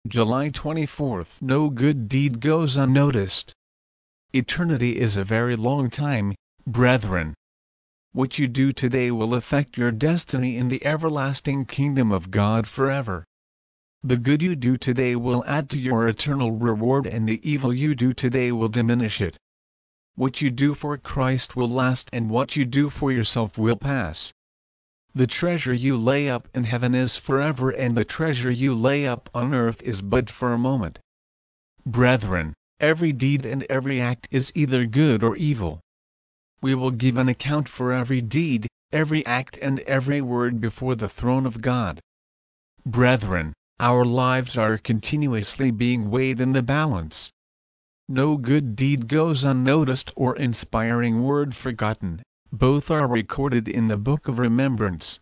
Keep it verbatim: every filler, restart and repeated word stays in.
July twenty-fourth. No good deed goes unnoticed. Eternity is a very long time, brethren. What you do today will affect your destiny in the everlasting kingdom of God forever. The good you do today will add to your eternal reward, and the evil you do today will diminish it. What you do for Christ will last, and what you do for yourself will pass. The treasure you lay up in heaven is forever, and the treasure you lay up on earth is but for a moment. Brethren, every deed and every act is either good or evil. We will give an account for every deed, every act and every word before the throne of God. Brethren, our lives are continuously being weighed in the balance. No good deed goes unnoticed or inspiring word forgotten. Both are recorded in the book of remembrance.